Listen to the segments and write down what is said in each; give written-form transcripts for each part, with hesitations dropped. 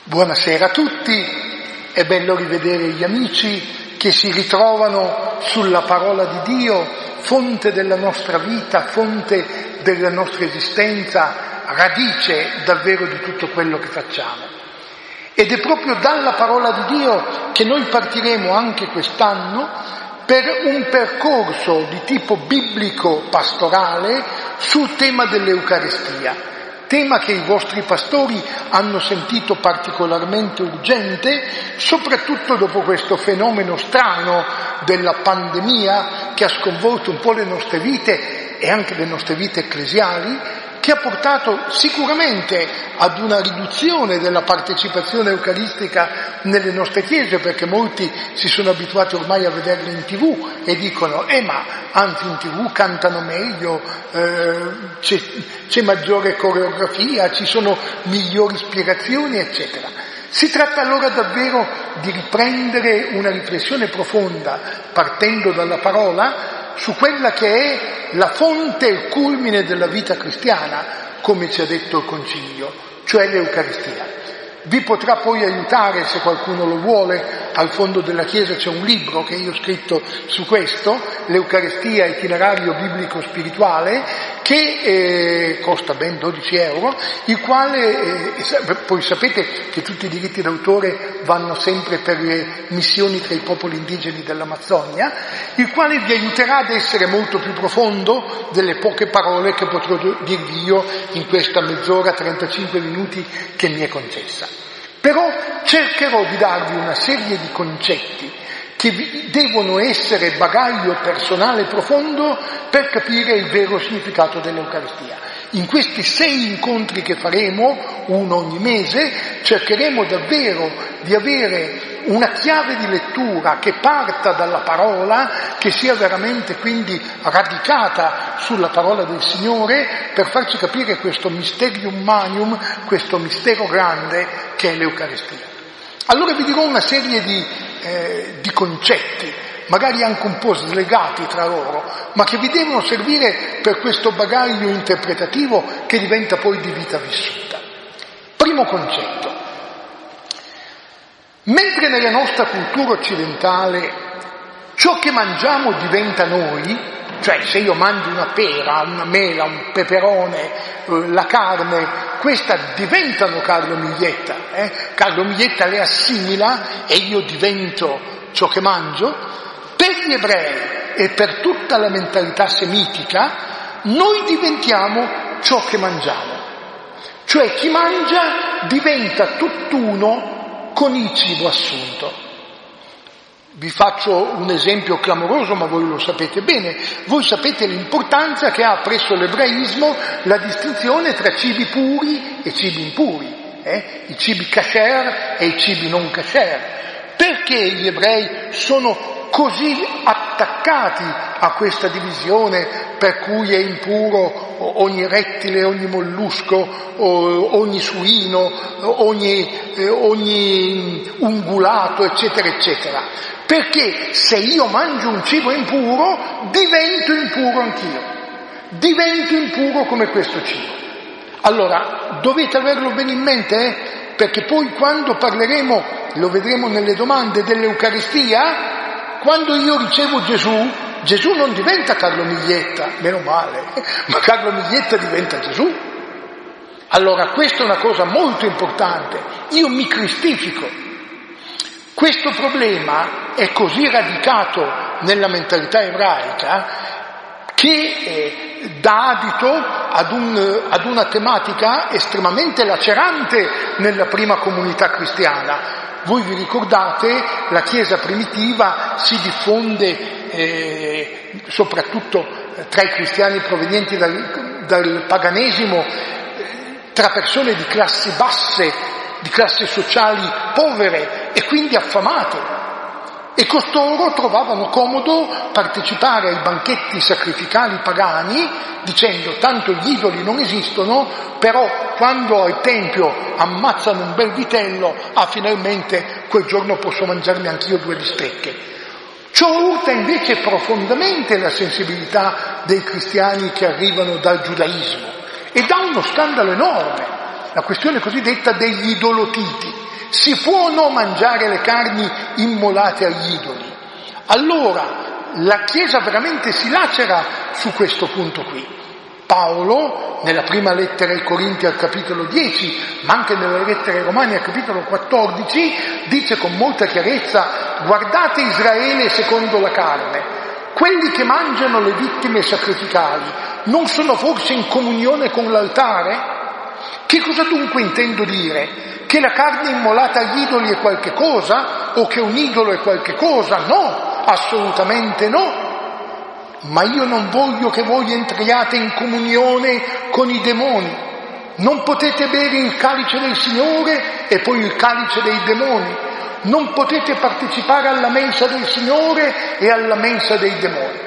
Buonasera a tutti, è bello rivedere gli amici che si ritrovano sulla parola di Dio, fonte della nostra vita, fonte della nostra esistenza, radice davvero di tutto quello che facciamo. Ed è proprio dalla parola di Dio che noi partiremo anche quest'anno per un percorso di tipo biblico-pastorale sul tema dell'Eucaristia. Tema che i vostri pastori hanno sentito particolarmente urgente, soprattutto dopo questo fenomeno strano della pandemia che ha sconvolto un po' le nostre vite e anche le nostre vite ecclesiali, che ha portato sicuramente ad una riduzione della partecipazione eucaristica nelle nostre chiese, perché molti si sono abituati ormai a vederle in TV e dicono ma anzi in TV cantano meglio, c'è maggiore coreografia, ci sono migliori spiegazioni, eccetera. Si tratta allora davvero di riprendere una riflessione profonda, partendo dalla parola, su quella che è la fonte e il culmine della vita cristiana, come ci ha detto il Concilio, cioè l'Eucaristia. Vi potrà poi aiutare, se qualcuno lo vuole, al fondo della Chiesa c'è un libro che io ho scritto su questo, l'Eucaristia, itinerario biblico-spirituale, che costa ben 12 euro, il quale, poi sapete che tutti i diritti d'autore vanno sempre per le missioni tra i popoli indigeni dell'Amazzonia, il quale vi aiuterà ad essere molto più profondo delle poche parole che potrò dirvi io in questa mezz'ora, 35 minuti che mi è concessa. Però cercherò di darvi una serie di concetti che devono essere bagaglio personale profondo per capire il vero significato dell'Eucaristia. In questi 6 incontri che faremo, uno ogni mese, cercheremo davvero di avere una chiave di lettura che parta dalla parola, che sia veramente quindi radicata sulla parola del Signore, per farci capire questo mysterium magnum, questo mistero grande che è l'Eucaristia. Allora vi dirò una serie di concetti, magari anche un po' slegati tra loro, ma che vi devono servire per questo bagaglio interpretativo che diventa poi di vita vissuta. Primo concetto. Mentre nella nostra cultura occidentale ciò che mangiamo diventa noi, cioè se io mangio una pera, una mela, un peperone, la carne, questa diventano Carlo Miglietta, Carlo Miglietta le assimila e io divento ciò che mangio. Per gli ebrei e per tutta la mentalità semitica noi diventiamo ciò che mangiamo, cioè chi mangia diventa tutt'uno con il cibo assunto. Vi faccio un esempio clamoroso, ma voi lo sapete bene. Voi sapete l'importanza che ha presso l'ebraismo la distinzione tra cibi puri e cibi impuri, i cibi kasher e i cibi non kasher. Perché gli ebrei sono così attaccati a questa divisione per cui è impuro ogni rettile, ogni mollusco, ogni suino, ogni ungulato, eccetera, eccetera? Perché se io mangio un cibo impuro, divento impuro anch'io, divento impuro come questo cibo. Allora, dovete averlo bene in mente, perché poi quando parleremo, lo vedremo nelle domande, dell'Eucaristia, quando io ricevo Gesù non diventa Carlo Miglietta, meno male, ma Carlo Miglietta diventa Gesù. Allora questa è una cosa molto importante, io mi cristifico. Questo problema è così radicato nella mentalità ebraica che dà adito ad una tematica estremamente lacerante nella prima comunità cristiana. Voi vi ricordate, la Chiesa primitiva si diffonde soprattutto tra i cristiani provenienti dal paganesimo, tra persone di classi basse, di classi sociali povere e quindi affamate, e costoro trovavano comodo partecipare ai banchetti sacrificali pagani dicendo tanto gli idoli non esistono, però quando al tempio ammazzano un bel vitello, finalmente quel giorno posso mangiarmi anch'io 2 bistecche. Ciò urta invece profondamente la sensibilità dei cristiani che arrivano dal giudaismo e dà uno scandalo enorme, la questione cosiddetta degli idolotiti. si può o no mangiare le carni immolate agli idoli? Allora la Chiesa veramente si lacera su questo punto qui. Paolo, nella prima lettera ai Corinti al capitolo 10, ma anche nelle lettere ai Romani al capitolo 14, dice con molta chiarezza: guardate Israele secondo la carne, quelli che mangiano le vittime sacrificali non sono forse in comunione con l'altare? Che cosa dunque intendo dire? Che la carne immolata agli idoli è qualche cosa? O che un idolo è qualche cosa? No, assolutamente no. Ma io non voglio che voi entriate in comunione con i demoni. Non potete bere il calice del Signore e poi il calice dei demoni. Non potete partecipare alla mensa del Signore e alla mensa dei demoni.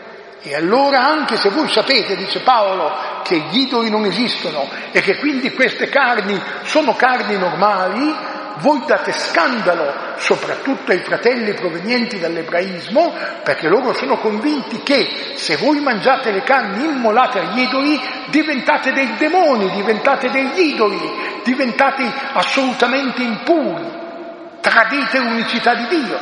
E allora, anche se voi sapete, dice Paolo, che gli idoli non esistono e che quindi queste carni sono carni normali, voi date scandalo soprattutto ai fratelli provenienti dall'ebraismo, perché loro sono convinti che se voi mangiate le carni immolate agli idoli diventate dei demoni, diventate degli idoli, diventate assolutamente impuri, tradite l'unicità di Dio.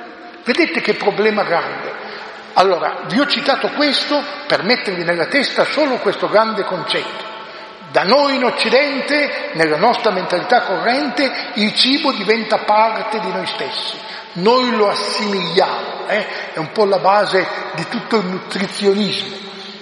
Vedete che problema grande. Allora, vi ho citato questo per mettervi nella testa solo questo grande concetto. Da noi in Occidente, nella nostra mentalità corrente, il cibo diventa parte di noi stessi. Noi lo assimiliamo, è un po' la base di tutto il nutrizionismo.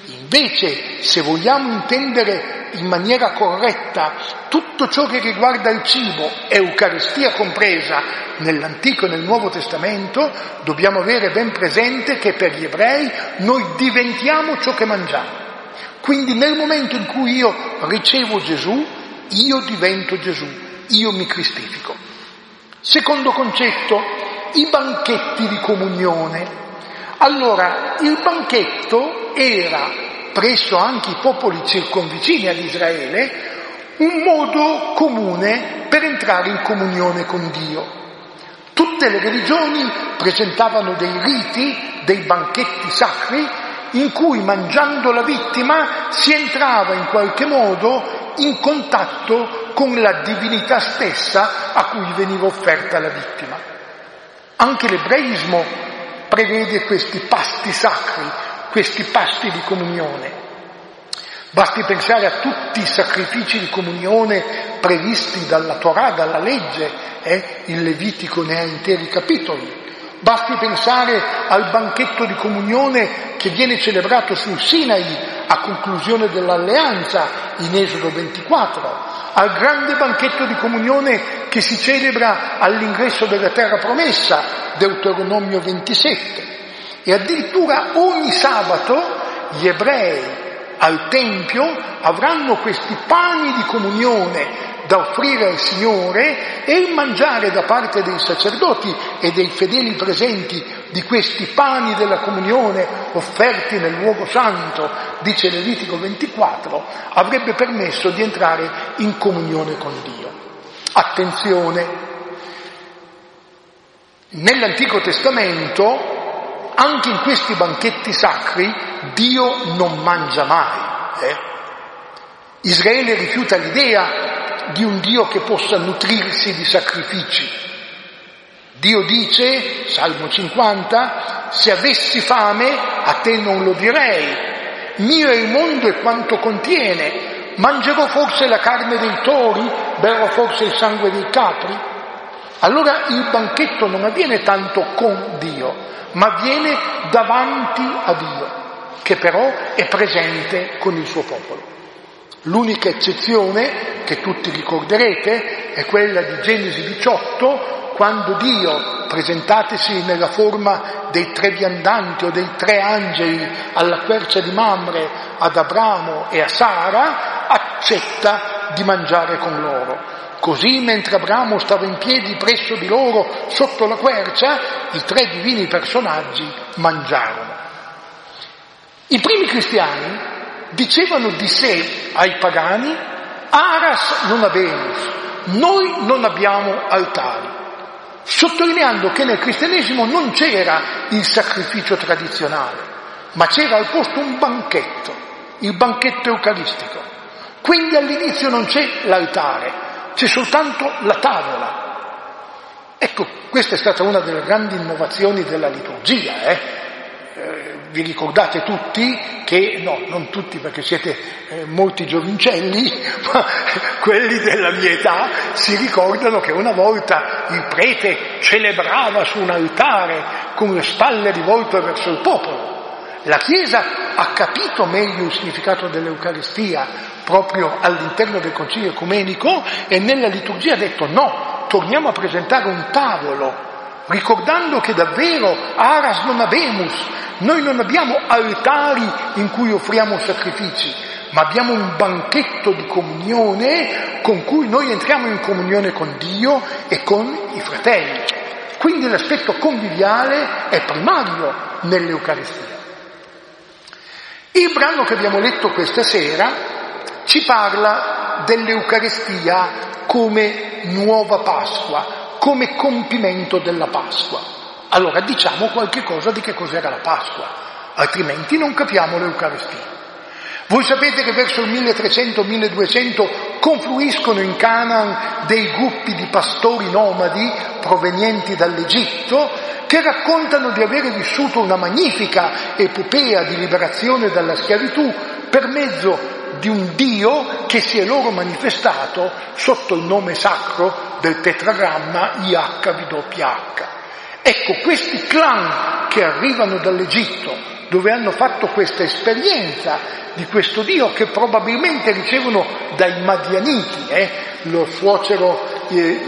Invece, se vogliamo intendere in maniera corretta tutto ciò che riguarda il cibo, Eucaristia compresa, nell'Antico e nel Nuovo Testamento, dobbiamo avere ben presente che per gli ebrei noi diventiamo ciò che mangiamo. Quindi nel momento in cui io ricevo Gesù, io divento Gesù, io mi cristifico. Secondo concetto, i banchetti di comunione. Allora, il banchetto era, presso anche i popoli circonvicini ad Israele, un modo comune per entrare in comunione con Dio. Tutte le religioni presentavano dei riti, dei banchetti sacri, in cui mangiando la vittima si entrava in qualche modo in contatto con la divinità stessa a cui veniva offerta la vittima. Anche l'ebraismo prevede questi pasti sacri, questi pasti di comunione. Basti pensare a tutti i sacrifici di comunione previsti dalla Torah, dalla legge, il Levitico ne ha interi capitoli. Basti pensare al banchetto di comunione che viene celebrato sul Sinai a conclusione dell'alleanza in Esodo 24, al grande banchetto di comunione che si celebra all'ingresso della terra promessa, Deuteronomio 27. E addirittura ogni sabato gli ebrei al Tempio avranno questi pani di comunione da offrire al Signore, e il mangiare da parte dei sacerdoti e dei fedeli presenti di questi pani della comunione offerti nel luogo santo, dice Levitico 24, avrebbe permesso di entrare in comunione con Dio. Attenzione, nell'Antico Testamento, anche in questi banchetti sacri, Dio non mangia mai. Israele rifiuta l'idea di un Dio che possa nutrirsi di sacrifici. Dio dice, Salmo 50, se avessi fame a te non lo direi, mio è il mondo e quanto contiene, mangerò forse la carne dei tori, berrò forse il sangue dei capri? Allora il banchetto non avviene tanto con Dio, ma avviene davanti a Dio, che però è presente con il suo popolo. L'unica eccezione che tutti ricorderete è quella di Genesi 18, quando Dio, presentatisi nella forma dei tre viandanti o dei tre angeli alla quercia di Mamre, ad Abramo e a Sara, accetta di mangiare con loro. Così, mentre Abramo stava in piedi presso di loro sotto la quercia, i tre divini personaggi mangiarono. I primi cristiani dicevano di sé ai pagani: aras non habemus, noi non abbiamo altari, sottolineando che nel cristianesimo non c'era il sacrificio tradizionale, ma c'era al posto un banchetto, il banchetto eucaristico. Quindi all'inizio non c'è l'altare, c'è soltanto la tavola. Ecco, questa è stata una delle grandi innovazioni della liturgia. Vi ricordate tutti che, no, non tutti perché siete molti giovincelli, ma quelli della mia età si ricordano che una volta il prete celebrava su un altare con le spalle rivolte verso il popolo. La Chiesa ha capito meglio il significato dell'Eucaristia proprio all'interno del Concilio Ecumenico e nella liturgia ha detto no, torniamo a presentare un tavolo, ricordando che davvero aras non habemus, noi non abbiamo altari in cui offriamo sacrifici, ma abbiamo un banchetto di comunione con cui noi entriamo in comunione con Dio e con i fratelli. Quindi l'aspetto conviviale è primario nell'Eucaristia. Il brano che abbiamo letto questa sera ci parla dell'Eucaristia come nuova Pasqua, come compimento della Pasqua. Allora diciamo qualche cosa di che cos'era la Pasqua, altrimenti non capiamo l'Eucaristia. Voi sapete che verso il 1300-1200 confluiscono in Canaan dei gruppi di pastori nomadi provenienti dall'Egitto che raccontano di avere vissuto una magnifica epopea di liberazione dalla schiavitù per mezzo di un Dio che si è loro manifestato sotto il nome sacro del tetragramma IHWH. Ecco, questi clan che arrivano dall'Egitto, dove hanno fatto questa esperienza di questo Dio che probabilmente ricevono dai Madianiti, il suocero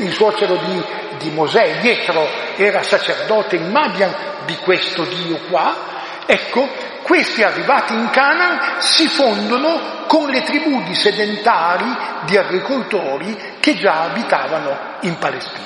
di Mosè, Jetro, era sacerdote in Madian di questo Dio qua. Ecco, questi arrivati in Canaan si fondono con le tribù di sedentari, di agricoltori che già abitavano in Palestina.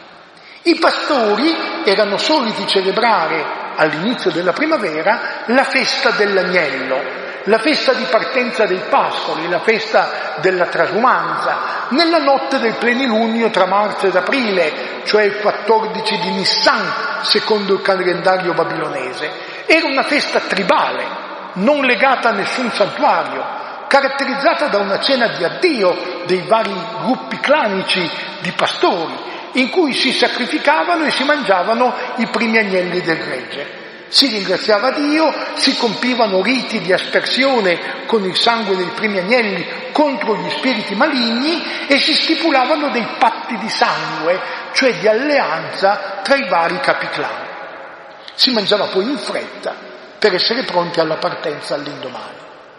I pastori erano soliti celebrare all'inizio della primavera la festa dell'agnello, la festa di partenza dei pascoli, la festa della trasumanza, nella notte del plenilunio tra marzo ed aprile, cioè il 14 di Nissan, secondo il calendario babilonese. Era una festa tribale, non legata a nessun santuario, caratterizzata da una cena di addio dei vari gruppi clanici di pastori, in cui si sacrificavano e si mangiavano i primi agnelli del gregge. Si ringraziava Dio, si compivano riti di aspersione con il sangue dei primi agnelli contro gli spiriti maligni e si stipulavano dei patti di sangue, cioè di alleanza tra i vari capiclan. Si mangiava poi in fretta per essere pronti alla partenza all'indomani.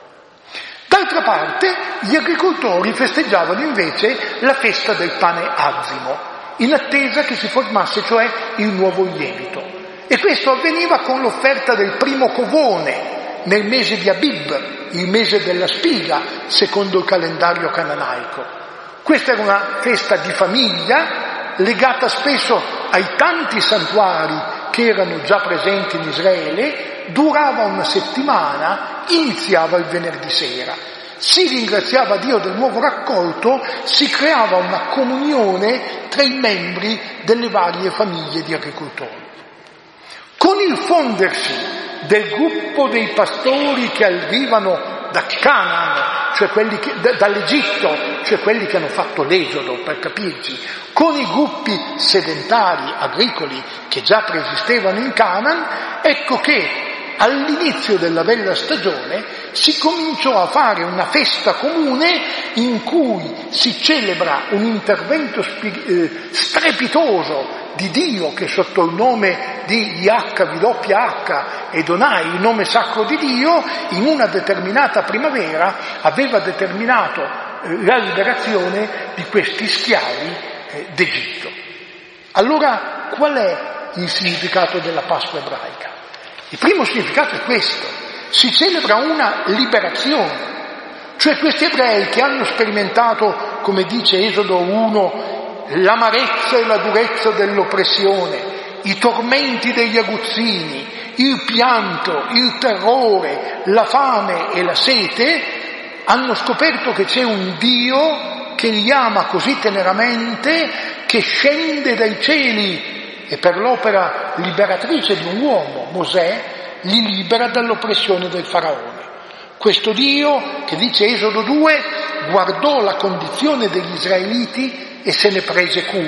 D'altra parte, gli agricoltori festeggiavano invece la festa del pane azimo, in attesa che si formasse cioè il nuovo lievito. E questo avveniva con l'offerta del primo covone nel mese di Abib, il mese della spiga, secondo il calendario cananaico. Questa era una festa di famiglia, legata spesso ai tanti santuari che erano già presenti in Israele, durava una settimana, iniziava il venerdì sera. Si ringraziava Dio del nuovo raccolto, si creava una comunione tra i membri delle varie famiglie di agricoltori. Con il fondersi del gruppo dei pastori che arrivano da Canaan, cioè dall'Egitto, cioè quelli che hanno fatto l'esodo, per capirci, con i gruppi sedentari agricoli che già preesistevano in Canaan, ecco che all'inizio della bella stagione si cominciò a fare una festa comune in cui si celebra un intervento strepitoso di Dio che sotto il nome di IHWH ed Onai, il nome sacro di Dio, in una determinata primavera aveva determinato la liberazione di questi schiavi d'Egitto. Allora, qual è il significato della Pasqua ebraica? Il primo significato è questo: si celebra una liberazione, cioè questi ebrei che hanno sperimentato, come dice Esodo 1, l'amarezza e la durezza dell'oppressione, i tormenti degli aguzzini, il pianto, il terrore, la fame e la sete, hanno scoperto che c'è un Dio che li ama così teneramente che scende dai cieli e per l'opera liberatrice di un uomo, Mosè, li libera dall'oppressione del faraone. Questo Dio, che dice Esodo 2, guardò la condizione degli israeliti e se ne prese cura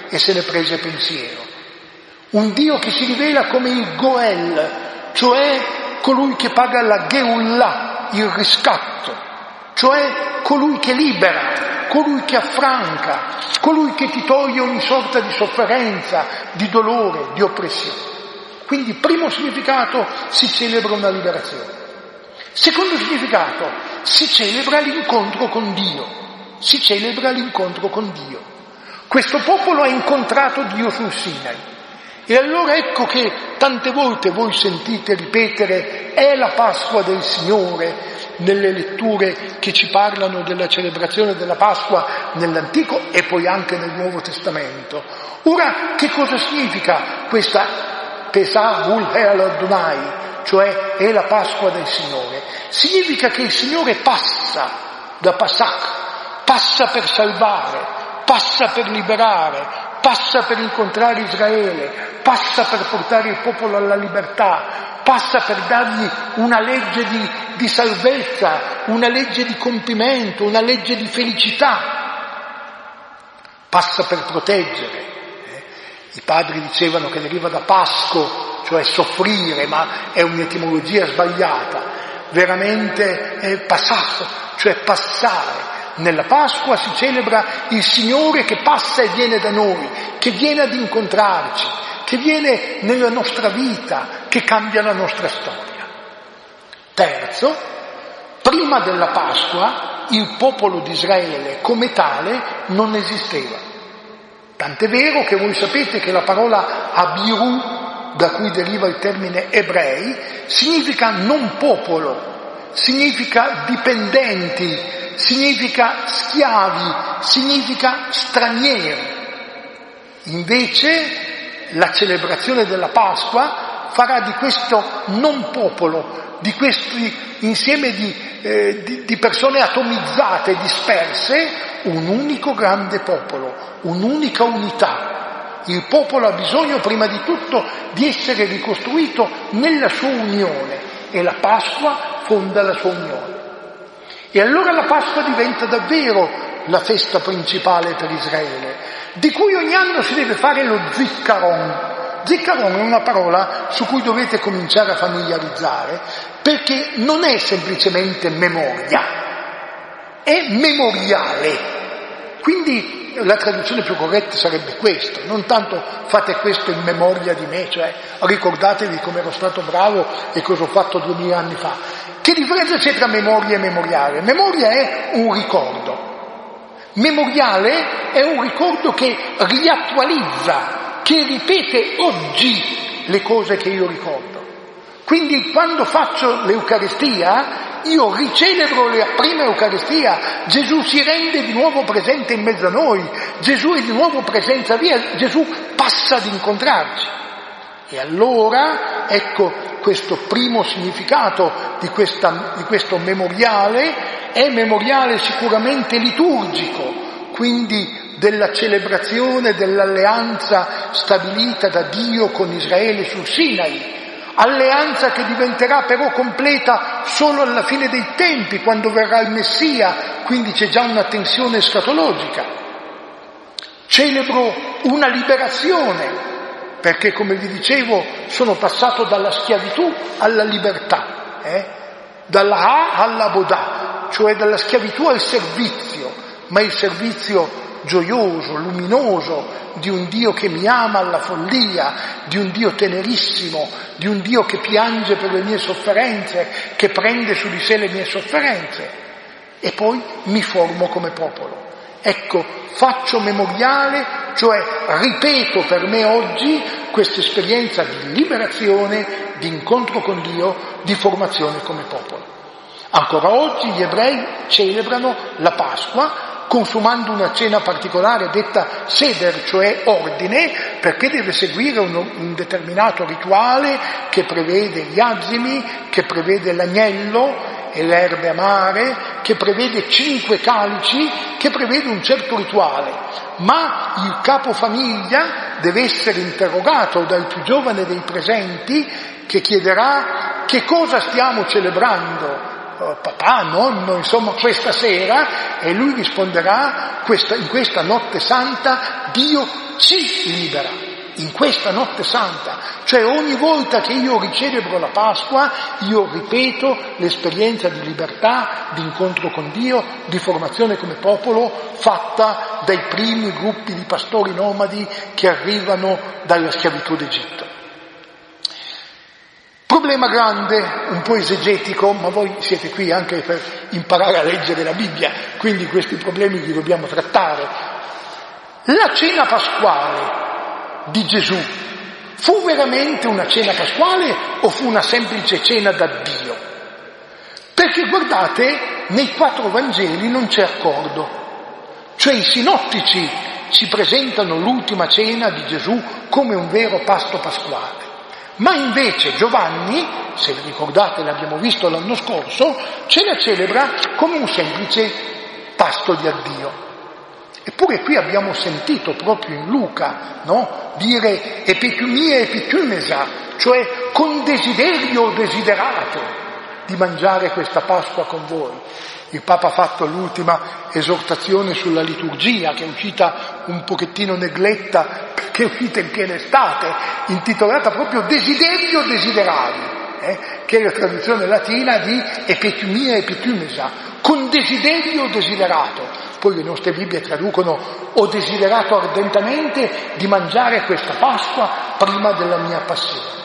e se ne prese pensiero. Un Dio che si rivela come il Goel, cioè colui che paga la Geulah, il riscatto, cioè colui che libera, colui che affranca, colui che ti toglie ogni sorta di sofferenza, di dolore, di oppressione. Quindi, primo significato, si celebra una liberazione. Secondo significato, si celebra l'incontro con Dio. Si celebra l'incontro con Dio. Questo popolo ha incontrato Dio sul Sinai. E allora ecco che tante volte voi sentite ripetere è la Pasqua del Signore nelle letture che ci parlano della celebrazione della Pasqua nell'Antico e poi anche nel Nuovo Testamento. Ora, che cosa significa questa Pesach Ul Adonai, cioè è la Pasqua del Signore? Significa che il Signore passa da Pasach, passa per salvare, passa per liberare, passa per incontrare Israele, passa per portare il popolo alla libertà, passa per dargli una legge di salvezza, una legge di compimento, una legge di felicità, passa per proteggere. I padri dicevano che deriva da pasco, cioè soffrire, ma è un'etimologia sbagliata. Veramente è passato, cioè passare. Nella Pasqua si celebra il Signore che passa e viene da noi, che viene ad incontrarci, che viene nella nostra vita, che cambia la nostra storia. Terzo, prima della Pasqua il popolo di Israele come tale non esisteva. Tant'è vero che voi sapete che la parola Abiru, da cui deriva il termine ebrei, significa non popolo, significa dipendenti, significa schiavi, significa stranieri. Invece la celebrazione della Pasqua farà di questo non popolo, di questi insieme di persone atomizzate, disperse, un unico grande popolo, un'unica unità. Il popolo ha bisogno prima di tutto di essere ricostruito nella sua unione e la Pasqua fonda la sua unione. E allora la Pasqua diventa davvero la festa principale per Israele, di cui ogni anno si deve fare lo Zikaron. Zikaron è una parola su cui dovete cominciare a familiarizzare, perché non è semplicemente memoria, è memoriale. Quindi la traduzione più corretta sarebbe questo, non tanto fate questo in memoria di me, cioè ricordatevi come ero stato bravo e cosa ho fatto 2000 anni fa. Che differenza c'è tra memoria e memoriale? Memoria è un ricordo, memoriale è un ricordo che riattualizza, che ripete oggi le cose che io ricordo. Quindi quando faccio l'Eucaristia io ricelebro la prima Eucaristia, Gesù si rende di nuovo presente in mezzo a noi, Gesù è di nuovo presenza via, Gesù passa ad incontrarci. E allora, ecco, questo primo significato di questo memoriale è memoriale sicuramente liturgico, quindi della celebrazione dell'alleanza stabilita da Dio con Israele sul Sinai, alleanza che diventerà però completa solo alla fine dei tempi, quando verrà il Messia, quindi c'è già una tensione escatologica. Celebro una liberazione, perché come vi dicevo sono passato dalla schiavitù alla libertà, dalla Ha alla Bodà, cioè dalla schiavitù al servizio, ma il servizio gioioso, luminoso, di un Dio che mi ama alla follia, di un Dio tenerissimo, di un Dio che piange per le mie sofferenze, che prende su di sé le mie sofferenze, e poi mi formo come popolo. Ecco, faccio memoriale, cioè ripeto per me oggi questa esperienza di liberazione, di incontro con Dio, di formazione come popolo. Ancora oggi gli ebrei celebrano la Pasqua consumando una cena particolare detta seder, cioè ordine, perché deve seguire un determinato rituale che prevede gli azimi, che prevede l'agnello e le erbe amare, che prevede 5 calici, che prevede un certo rituale. Ma il capofamiglia deve essere interrogato dal più giovane dei presenti, che chiederà che cosa stiamo celebrando papà, nonno, insomma questa sera, e lui risponderà in questa notte santa Dio ci libera. In questa notte santa, cioè ogni volta che io ricelebro la Pasqua, io ripeto l'esperienza di libertà, di incontro con Dio, di formazione come popolo, fatta dai primi gruppi di pastori nomadi che arrivano dalla schiavitù d'Egitto. Problema grande, un po' esegetico, ma voi siete qui anche per imparare a leggere la Bibbia, quindi questi problemi li dobbiamo trattare. La cena pasquale di Gesù fu veramente una cena pasquale o fu una semplice cena da Dio? Perché guardate, nei 4 Vangeli non c'è accordo, cioè i sinottici ci presentano l'ultima cena di Gesù come un vero pasto pasquale, ma invece Giovanni, se vi ricordate l'abbiamo visto l'anno scorso, ce la celebra come un semplice pasto di addio. Eppure qui abbiamo sentito proprio in Luca, no? Dire epicumia epicumesa, cioè con desiderio desiderato di mangiare questa Pasqua con voi. Il Papa ha fatto l'ultima esortazione sulla liturgia, che è uscita un pochettino negletta perché è uscita in piena estate, intitolata proprio Desiderio desideravi, che è la traduzione latina di epicumia epicumesa, con desiderio desiderato. Poi le nostre Bibbie traducono ho desiderato ardentemente di mangiare questa Pasqua prima della mia passione.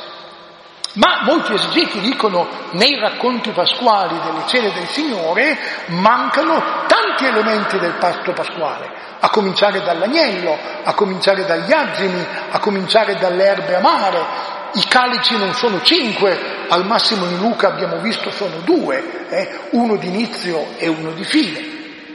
Ma molti esegeti dicono nei racconti pasquali delle cene del Signore mancano tanti elementi del pasto pasquale, a cominciare dall'agnello, a cominciare dagli azimi, a cominciare dalle erbe amare. I calici non sono 5, al massimo in Luca abbiamo visto sono 2, uno di inizio e uno di fine.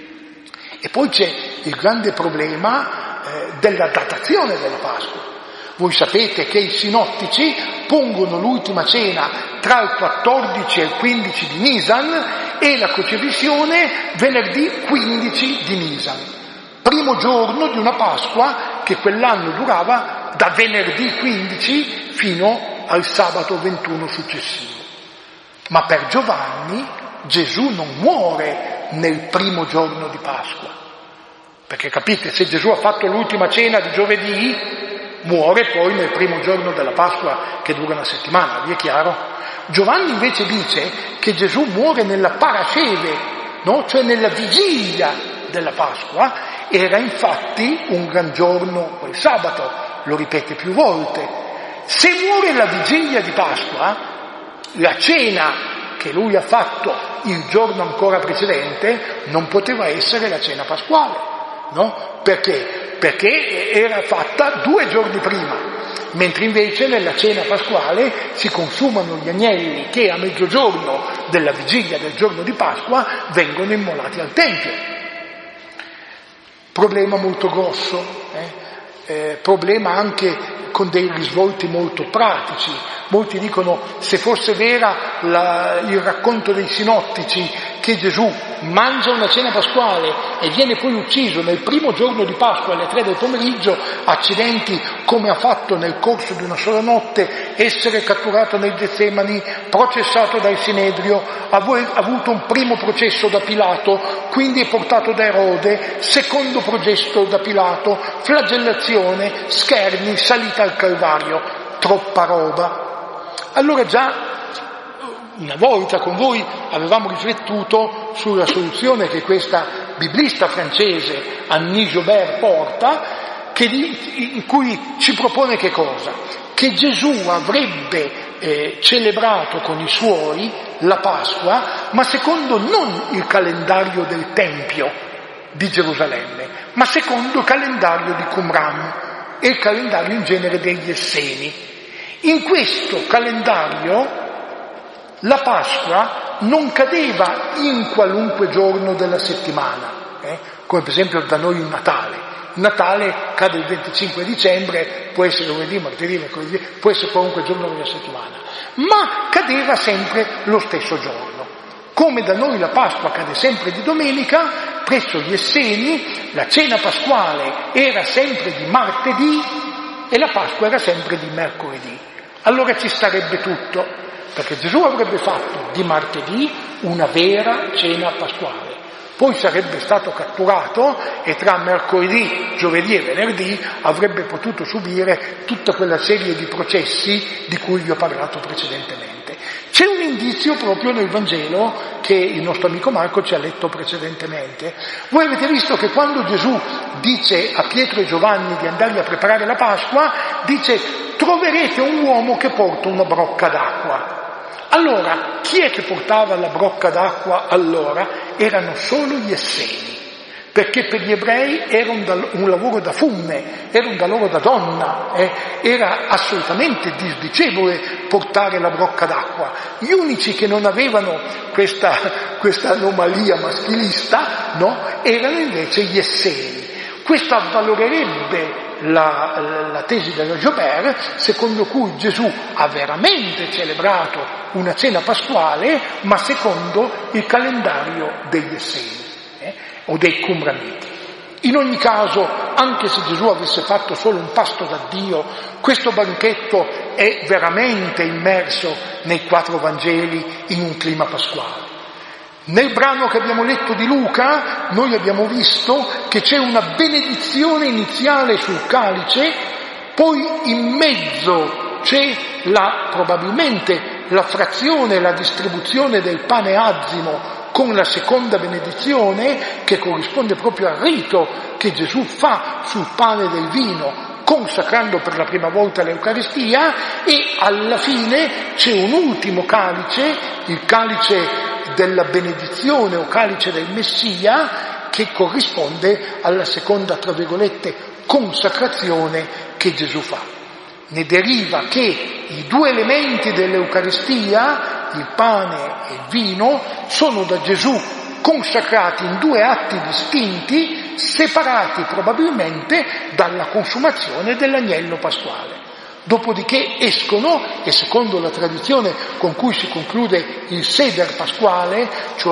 E poi c'è il grande problema della datazione della Pasqua. Voi sapete che i sinottici pongono l'ultima cena tra il 14 e il 15 di Nisan e la crocifissione venerdì 15 di Nisan, primo giorno di una Pasqua che quell'anno durava da venerdì 15 fino al sabato 21 successivo. Ma per Giovanni Gesù non muore nel primo giorno di Pasqua, perché capite, se Gesù ha fatto l'ultima cena di giovedì, muore poi nel primo giorno della Pasqua che dura una settimana, vi è chiaro? Giovanni invece dice che Gesù muore nella parasceve, no? Cioè nella vigilia della Pasqua. Era infatti un gran giorno quel sabato, lo ripete più volte. Se muore la vigilia di Pasqua, la cena che lui ha fatto il giorno ancora precedente non poteva essere la cena pasquale, no? Perché? Perché era fatta 2 giorni prima, mentre invece nella cena pasquale si consumano gli agnelli che a mezzogiorno della vigilia del giorno di Pasqua vengono immolati al Tempio. Problema molto grosso, problema anche con dei risvolti molto pratici. Molti dicono, se fosse vera il racconto dei sinottici che Gesù mangia una cena pasquale e viene poi ucciso nel primo giorno di Pasqua alle 3 del pomeriggio, accidenti, come ha fatto nel corso di una sola notte, essere catturato nel Getsemani, processato dal Sinedrio, ha avuto un primo processo da Pilato, quindi è portato da Erode, secondo processo da Pilato, flagellazione, scherni, salita al Calvario, troppa roba. Allora già una volta con voi avevamo riflettuto sulla soluzione che questa biblista francese Annie Joubert porta, in cui ci propone che cosa? Che Gesù avrebbe celebrato con i suoi la Pasqua, ma secondo non il calendario del Tempio di Gerusalemme, ma secondo il calendario di Qumran e il calendario in genere degli Esseni. In questo calendario la Pasqua non cadeva in qualunque giorno della settimana, come per esempio da noi il Natale. Il Natale cade il 25 dicembre, può essere lunedì, martedì, mercoledì, può essere qualunque giorno della settimana, ma cadeva sempre lo stesso giorno. Come da noi la Pasqua cade sempre di domenica, presso gli Esseni la cena pasquale era sempre di martedì e la Pasqua era sempre di mercoledì. Allora ci starebbe tutto. perché Gesù avrebbe fatto di martedì una vera cena pasquale. Poi sarebbe stato catturato e tra mercoledì, giovedì e venerdì avrebbe potuto subire tutta quella serie di processi di cui vi ho parlato precedentemente. C'è un indizio proprio nel Vangelo che il nostro amico Marco ci ha letto precedentemente. Voi avete visto che quando Gesù dice a Pietro e Giovanni di andargli a preparare la Pasqua, dice: troverete un uomo che porta una brocca d'acqua. Allora, chi è che portava la brocca d'acqua allora? Erano solo gli Esseni, perché per gli ebrei era un lavoro da funne, era un lavoro da donna, era assolutamente disdicevole portare la brocca d'acqua. Gli unici che non avevano questa anomalia maschilista, no, erano invece gli Esseni. Questo avvalorerebbe la tesi della Joubert, secondo cui Gesù ha veramente celebrato una cena pasquale, ma secondo il calendario degli Esseni o dei Qumraniti. In ogni caso, anche se Gesù avesse fatto solo un pasto da Dio, questo banchetto è veramente immerso nei 4 Vangeli in un clima pasquale. Nel brano che abbiamo letto di Luca, noi abbiamo visto che c'è una benedizione iniziale sul calice, poi in mezzo c'è probabilmente la frazione, la distribuzione del pane azimo con la seconda benedizione, che corrisponde proprio al rito che Gesù fa sul pane del vino, consacrando per la prima volta l'Eucaristia, e alla fine c'è un ultimo calice, il calice della benedizione o calice del Messia, che corrisponde alla seconda, tra virgolette, consacrazione che Gesù fa. Ne deriva che i 2 elementi dell'Eucaristia, il pane e il vino, sono da Gesù consacrati in 2 atti distinti, separati probabilmente dalla consumazione dell'agnello pasquale. Dopodiché escono, e secondo la tradizione con cui si conclude il Seder pasquale,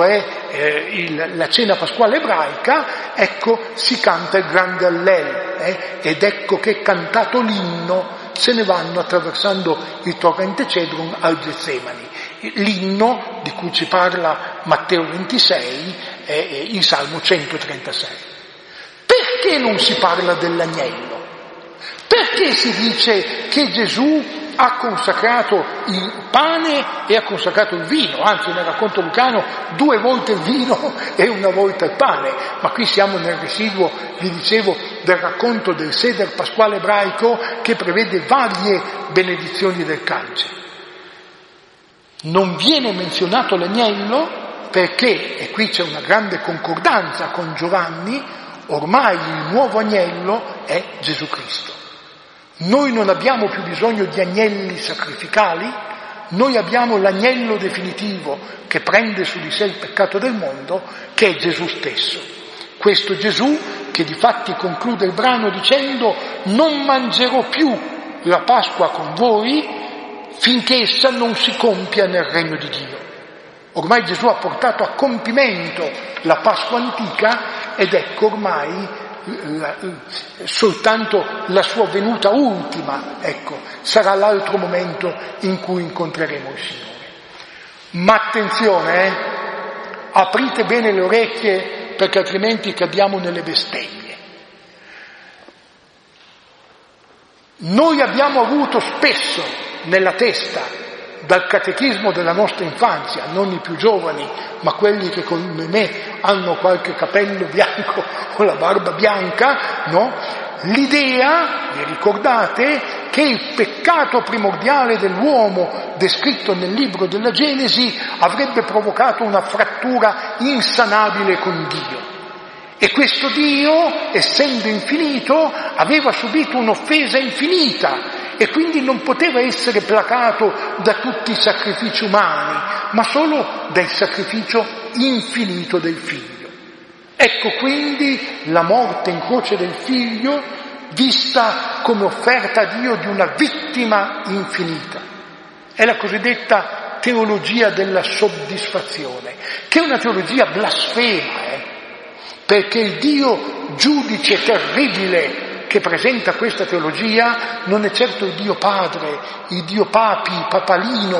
cioè la cena pasquale ebraica, ecco, si canta il grande Allel, ed ecco che, cantato l'inno, se ne vanno attraversando il torrente Cedron al Getsemani. L'inno di cui ci parla Matteo 26 è il Salmo 136. Perché non si parla dell'agnello? Perché si dice che Gesù ha consacrato il pane e ha consacrato il vino? Anzi, nel racconto lucano 2 volte il vino e 1 volta il pane, ma qui siamo nel residuo, vi dicevo, del racconto del Seder pasquale ebraico, che prevede varie benedizioni del calice. Non viene menzionato l'agnello perché, e qui c'è una grande concordanza con Giovanni, ormai il nuovo agnello è Gesù Cristo. Noi non abbiamo più bisogno di agnelli sacrificali, noi abbiamo l'agnello definitivo che prende su di sé il peccato del mondo, che è Gesù stesso. Questo Gesù che difatti conclude il brano dicendo: non mangerò più la Pasqua con voi finché essa non si compia nel regno di Dio. Ormai Gesù ha portato a compimento la Pasqua antica, ed ecco ormai soltanto la sua venuta ultima, ecco, sarà l'altro momento in cui incontreremo il Signore. Ma attenzione, aprite bene le orecchie, perché altrimenti cadiamo nelle bestemmie. Noi abbiamo avuto spesso nella testa, dal catechismo della nostra infanzia, non i più giovani, ma quelli che come me hanno qualche capello bianco o la barba bianca, no? L'idea, vi ricordate, che il peccato primordiale dell'uomo, descritto nel libro della Genesi, avrebbe provocato una frattura insanabile con Dio. E questo Dio, essendo infinito, aveva subito un'offesa infinita, e quindi non poteva essere placato da tutti i sacrifici umani, ma solo dal sacrificio infinito del Figlio. Ecco quindi la morte in croce del Figlio vista come offerta a Dio di una vittima infinita. È la cosiddetta teologia della soddisfazione, che è una teologia blasfema, perché il Dio giudice terribile che presenta questa teologia non è certo il Dio Padre, il Dio Papi, Papalino,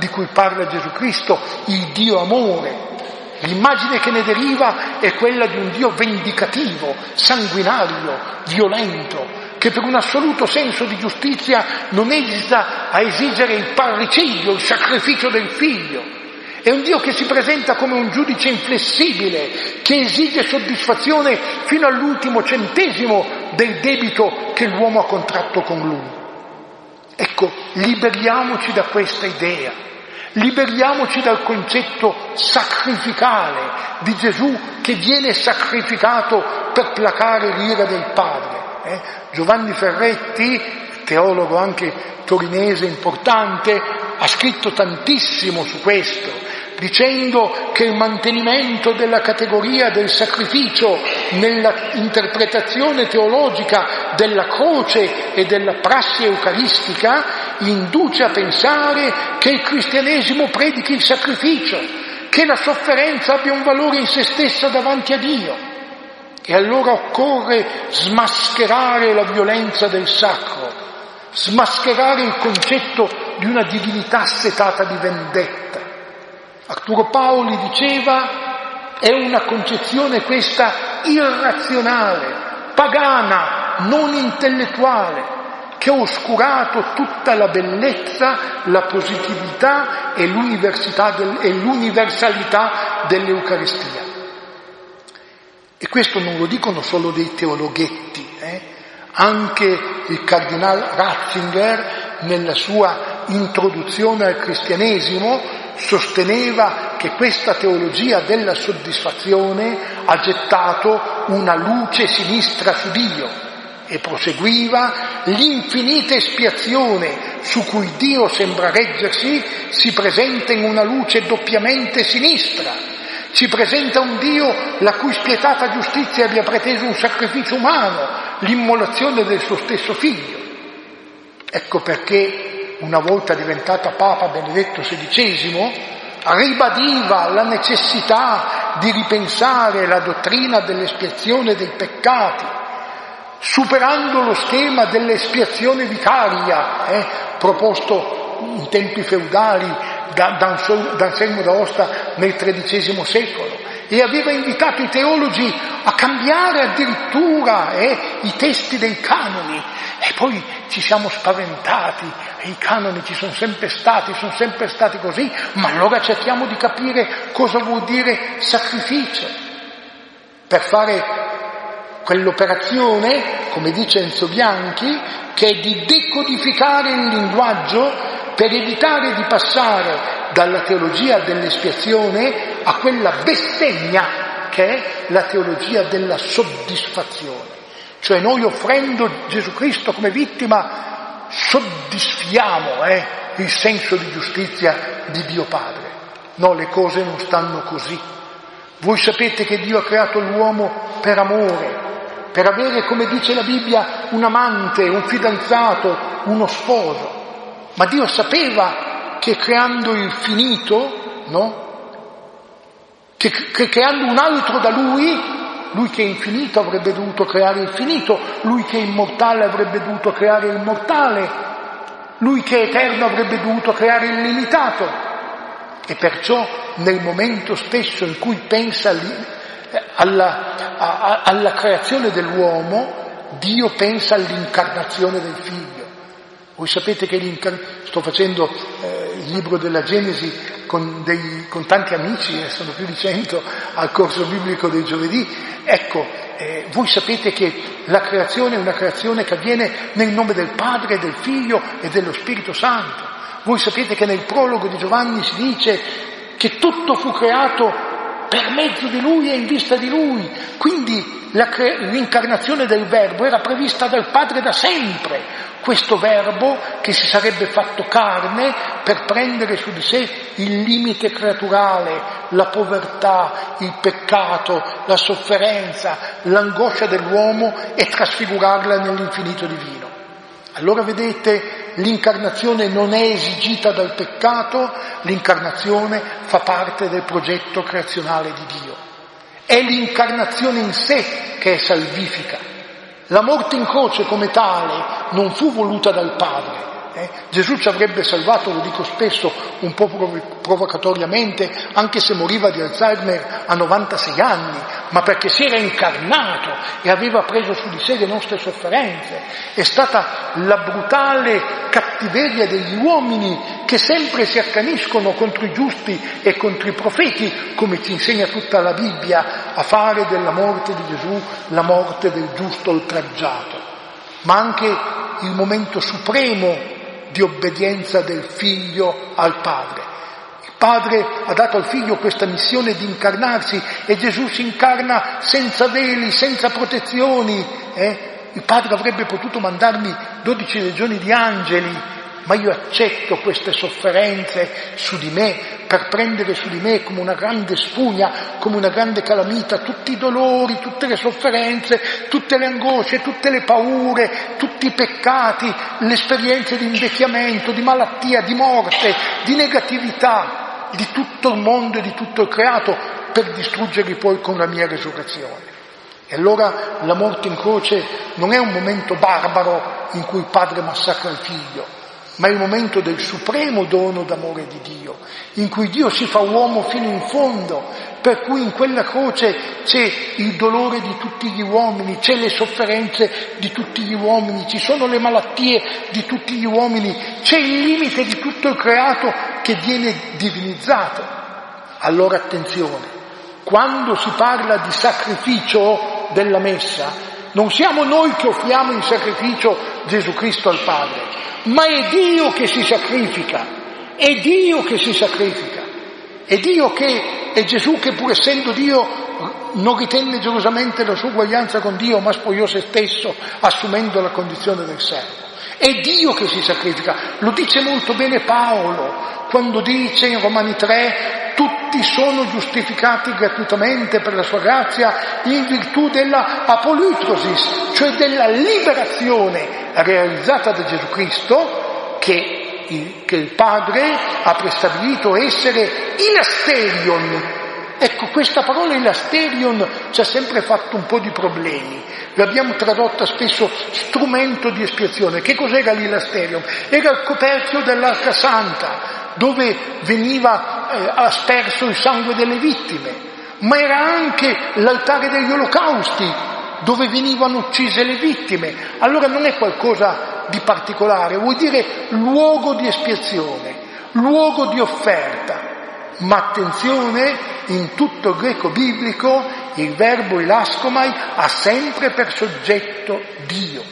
di cui parla Gesù Cristo, il Dio amore. L'immagine che ne deriva è quella di un Dio vendicativo, sanguinario, violento, che per un assoluto senso di giustizia non esita a esigere il parricidio, il sacrificio del figlio. È un Dio che si presenta come un giudice inflessibile, che esige soddisfazione fino all'ultimo centesimo del debito che l'uomo ha contratto con lui. Ecco, liberiamoci da questa idea. Liberiamoci dal concetto sacrificale di Gesù che viene sacrificato per placare l'ira del Padre. Giovanni Ferretti, teologo anche torinese importante, ha scritto tantissimo su questo, dicendo che il mantenimento della categoria del sacrificio nella interpretazione teologica della croce e della prassi eucaristica induce a pensare che il cristianesimo predichi il sacrificio, che la sofferenza abbia un valore in se stessa davanti a Dio. E allora occorre smascherare la violenza del sacro, smascherare il concetto di una divinità assetata di vendetta. Arturo Paoli diceva: è una concezione questa irrazionale, pagana, non intellettuale, che ha oscurato tutta la bellezza, la positività e l'universalità dell'Eucaristia. E questo non lo dicono solo dei teologhetti, Anche il cardinal Ratzinger, nella sua introduzione al cristianesimo, sosteneva che questa teologia della soddisfazione ha gettato una luce sinistra su Dio. E proseguiva: l'infinita espiazione su cui Dio sembra reggersi si presenta in una luce doppiamente sinistra. Ci presenta un Dio la cui spietata giustizia abbia preteso un sacrificio umano, l'immolazione del suo stesso figlio. Ecco perché, una volta diventata Papa Benedetto XVI, ribadiva la necessità di ripensare la dottrina dell'espiazione dei peccati, superando lo schema dell'espiazione vicaria, proposto in tempi feudali da Anselmo d'Aosta nel XIII secolo, e aveva invitato i teologi a cambiare addirittura i testi dei canoni. E poi ci siamo spaventati, i canoni ci sono sempre stati così, ma allora cerchiamo di capire cosa vuol dire sacrificio. Per fare quell'operazione, come dice Enzo Bianchi, che è di decodificare il linguaggio per evitare di passare dalla teologia dell'espiazione a quella bestemmia che è la teologia della soddisfazione. Cioè noi, offrendo Gesù Cristo come vittima, soddisfiamo il senso di giustizia di Dio Padre. No, le cose non stanno così. Voi sapete che Dio ha creato l'uomo per amore, per avere, come dice la Bibbia, un amante, un fidanzato, uno sposo. Ma Dio sapeva che creando il finito, che creando un altro da lui che è infinito avrebbe dovuto creare il finito, lui che è immortale avrebbe dovuto creare il mortale, lui che è eterno avrebbe dovuto creare il limitato. E perciò nel momento stesso in cui pensa alla creazione dell'uomo, Dio pensa all'incarnazione del figlio. Voi sapete che sto facendo il libro della Genesi con tanti amici, sono più di 100 al corso biblico del giovedì. Ecco, voi sapete che la creazione è una creazione che avviene nel nome del Padre, del Figlio e dello Spirito Santo. Voi sapete che nel prologo di Giovanni si dice che tutto fu creato per mezzo di Lui e in vista di Lui. Quindi l'incarnazione del Verbo era prevista dal Padre da sempre. Questo Verbo che si sarebbe fatto carne per prendere su di sé il limite creaturale, la povertà, il peccato, la sofferenza, l'angoscia dell'uomo e trasfigurarla nell'infinito divino. Allora vedete, l'incarnazione non è esigita dal peccato, l'incarnazione fa parte del progetto creazionale di Dio. È l'incarnazione in sé che è salvifica. La morte in croce come tale non fu voluta dal Padre, Gesù ci avrebbe salvato, lo dico spesso, un po' provocatoriamente, anche se moriva di Alzheimer a 96 anni, ma perché si era incarnato e aveva preso su di sé le nostre sofferenze. È stata la brutale cattiveria degli uomini che sempre si accaniscono contro i giusti e contro i profeti, come ci insegna tutta la Bibbia, a fare della morte di Gesù la morte del giusto oltraggiato, ma anche il momento supremo di obbedienza del figlio al padre. Il padre ha dato al figlio questa missione di incarnarsi e Gesù si incarna senza veli, senza protezioni. Il padre avrebbe potuto mandarmi 12 legioni di angeli, ma io accetto queste sofferenze su di me per prendere su di me come una grande spugna, come una grande calamita, tutti i dolori, tutte le sofferenze, tutte le angosce, tutte le paure, tutti i peccati, le esperienze di invecchiamento, di malattia, di morte, di negatività, di tutto il mondo e di tutto il creato, per distruggerli poi con la mia resurrezione. E allora la morte in croce non è un momento barbaro in cui il padre massacra il figlio, ma è il momento del supremo dono d'amore di Dio, in cui Dio si fa uomo fino in fondo, per cui in quella croce c'è il dolore di tutti gli uomini, c'è le sofferenze di tutti gli uomini, ci sono le malattie di tutti gli uomini, c'è il limite di tutto il creato che viene divinizzato. Allora attenzione, quando si parla di sacrificio della messa, non siamo noi che offriamo in sacrificio Gesù Cristo al Padre, ma è Dio che si sacrifica, è Dio che si sacrifica, è Dio che, è Gesù che pur essendo Dio non ritenne gelosamente la sua uguaglianza con Dio, ma spogliò se stesso assumendo la condizione del servo. È Dio che si sacrifica, lo dice molto bene Paolo quando dice in Romani 3: tutti sono giustificati gratuitamente per la sua grazia in virtù della apolutrosis, cioè della liberazione realizzata da Gesù Cristo, che il Padre ha prestabilito essere ilasterion. Ecco, questa parola ilasterion ci ha sempre fatto un po' di problemi. L'abbiamo tradotta spesso strumento di espiazione. Che cos'era l'ilasterion? Era il coperchio dell'Arca Santa, dove veniva asperso il sangue delle vittime, ma era anche l'altare degli olocausti, dove venivano uccise le vittime. Allora non è qualcosa di particolare, vuol dire luogo di espiazione, luogo di offerta. Ma attenzione, in tutto il greco biblico il verbo ilaskomai ha sempre per soggetto Dio.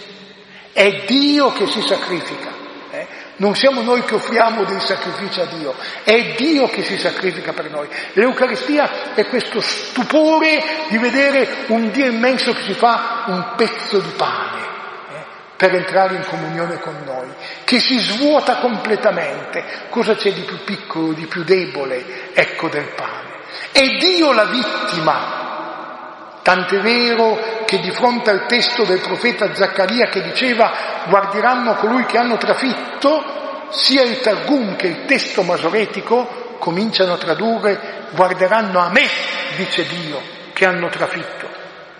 È Dio che si sacrifica. Non siamo noi che offriamo dei sacrifici a Dio, è Dio che si sacrifica per noi. L'Eucaristia è questo stupore di vedere un Dio immenso che si fa un pezzo di pane per entrare in comunione con noi, che si svuota completamente. Cosa c'è di più piccolo, di più debole, ecco, del pane? È Dio la vittima. Tant'è vero che di fronte al testo del profeta Zaccaria che diceva guarderanno colui che hanno trafitto, sia il Targum che il testo masoretico cominciano a tradurre guarderanno a me, dice Dio, che hanno trafitto.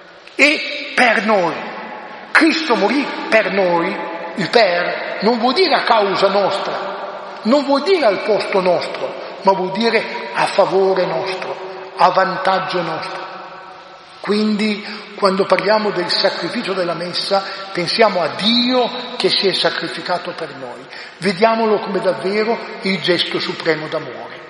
E per noi, Cristo morì per noi, il per non vuol dire a causa nostra, non vuol dire al posto nostro, ma vuol dire a favore nostro, a vantaggio nostro. Quindi, quando parliamo del sacrificio della messa, pensiamo a Dio che si è sacrificato per noi. Vediamolo come davvero il gesto supremo d'amore.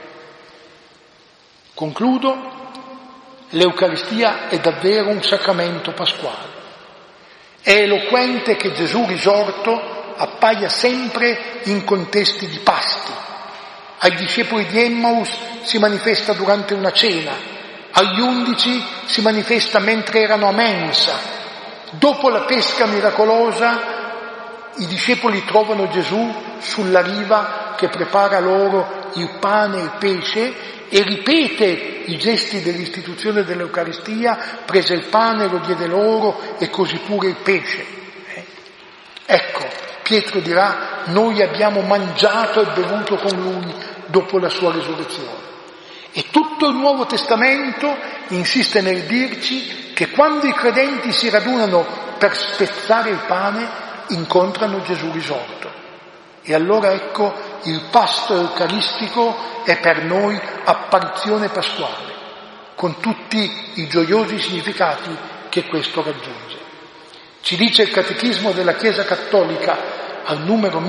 Concludo, l'Eucaristia è davvero un sacramento pasquale. È eloquente che Gesù risorto appaia sempre in contesti di pasti. Ai discepoli di Emmaus si manifesta durante una cena, agli 11 si manifesta mentre erano a mensa. Dopo la pesca miracolosa, i discepoli trovano Gesù sulla riva che prepara loro il pane e il pesce e ripete i gesti dell'istituzione dell'Eucaristia, prese il pane, lo diede loro e così pure il pesce. Ecco, Pietro dirà, noi abbiamo mangiato e bevuto con lui dopo la sua risurrezione. E tutto il Nuovo Testamento insiste nel dirci che quando i credenti si radunano per spezzare il pane, incontrano Gesù risorto. E allora ecco, il pasto eucaristico è per noi apparizione pasquale, con tutti i gioiosi significati che questo raggiunge. Ci dice il Catechismo della Chiesa Cattolica al numero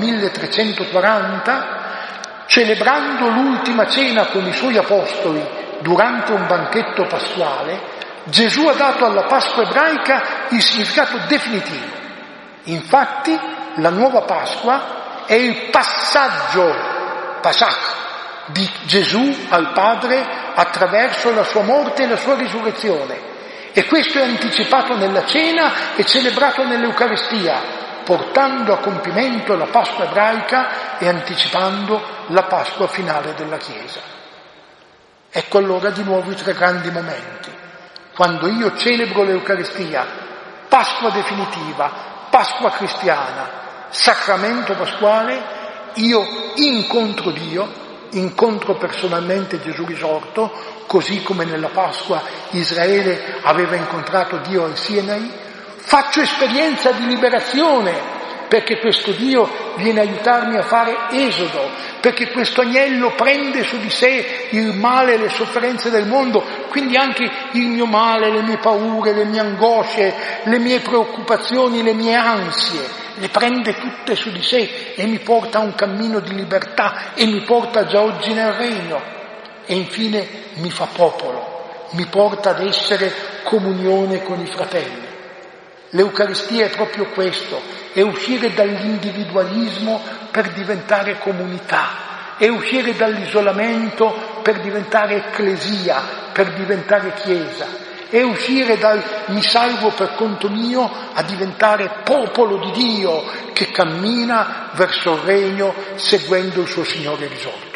1340, celebrando l'ultima cena con i suoi apostoli durante un banchetto pasquale, Gesù ha dato alla Pasqua ebraica il significato definitivo. Infatti, la nuova Pasqua è il passaggio, Pasach, di Gesù al Padre attraverso la sua morte e la sua risurrezione. E questo è anticipato nella cena e celebrato nell'Eucaristia, portando a compimento la Pasqua ebraica e anticipando la Pasqua finale della Chiesa. Ecco allora di nuovo i tre grandi momenti. Quando io celebro l'Eucaristia, Pasqua definitiva, Pasqua cristiana, sacramento pasquale, io incontro Dio, incontro personalmente Gesù risorto, così come nella Pasqua Israele aveva incontrato Dio al Sinai, faccio esperienza di liberazione, perché questo Dio viene a aiutarmi a fare esodo, perché questo agnello prende su di sé il male e le sofferenze del mondo, quindi anche il mio male, le mie paure, le mie angosce, le mie preoccupazioni, le mie ansie, le prende tutte su di sé e mi porta a un cammino di libertà e mi porta già oggi nel regno. E infine mi fa popolo, mi porta ad essere comunione con i fratelli. L'Eucaristia è proprio questo, è uscire dall'individualismo per diventare comunità, è uscire dall'isolamento per diventare ecclesia, per diventare chiesa, è uscire dal mi salvo per conto mio a diventare popolo di Dio che cammina verso il regno seguendo il suo Signore risorto.